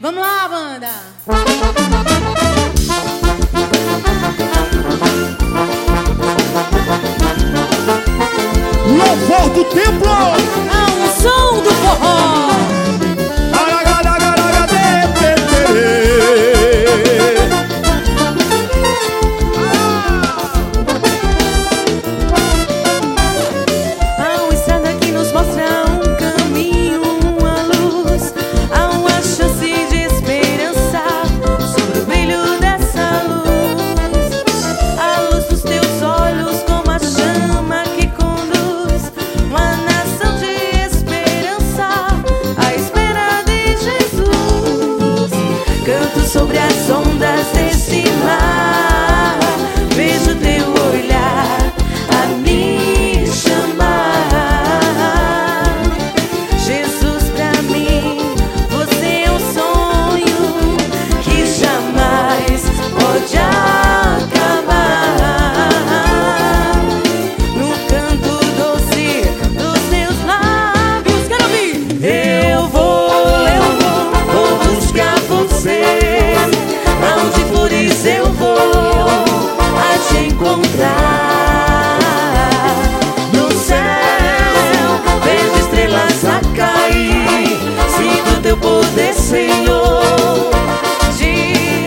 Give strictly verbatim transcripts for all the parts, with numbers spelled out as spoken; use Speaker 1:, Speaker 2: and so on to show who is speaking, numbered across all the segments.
Speaker 1: Vamos lá, banda!
Speaker 2: Louvor do templo!
Speaker 1: É um som do forró! Há uma estrada que nos mostra um caminho, uma luz. Há uma chance de esperança sobre o brilho dessa luz. A luz dos teus olhos como a chama que conduz uma nação de esperança à espera de Jesus. Canto sobre as ondas desse mar, vejo teu olhar a me chamar. Jesus, pra mim, você é um sonho que jamais pode acabar. No canto doce dos teus lábios, quero ouvir. Eu vou, eu vou, vou buscar você. Aonde fores eu vou a te encontrar. No céu vejo estrelas a cair, sinto teu poder, Senhor, de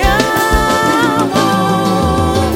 Speaker 1: amor.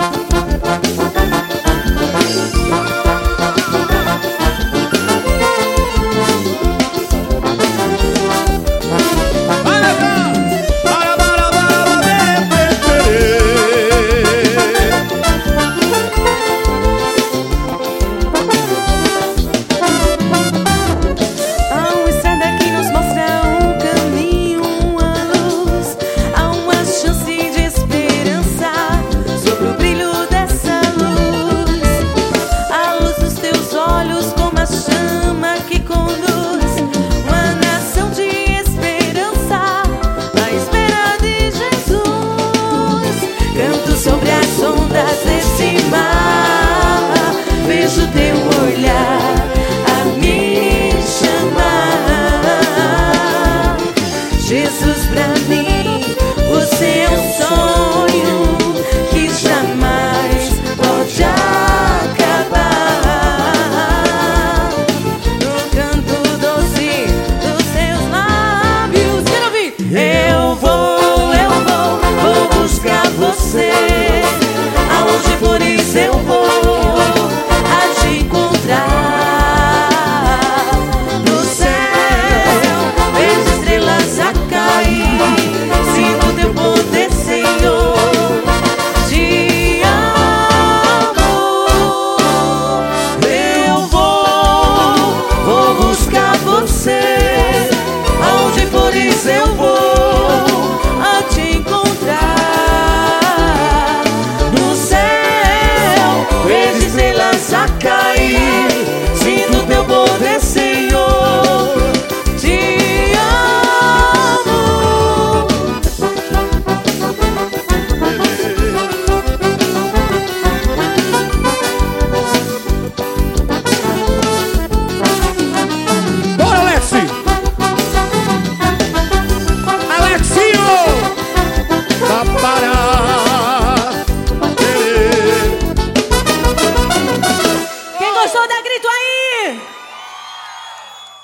Speaker 1: Há uma estrada que nos mostra um caminho, uma luz. Há uma chance de esperança sobre o brilho dessa luz. A luz dos teus olhos como a chama que conduz uma nação de esperança à espera de Jesus. Canto sobre as ondas desse mar, vejo teu olhar a me chamar. Jesus, pra mim, você é um sonho que jamais pode acabar. No canto doce dos teus lábios, quero ouvir.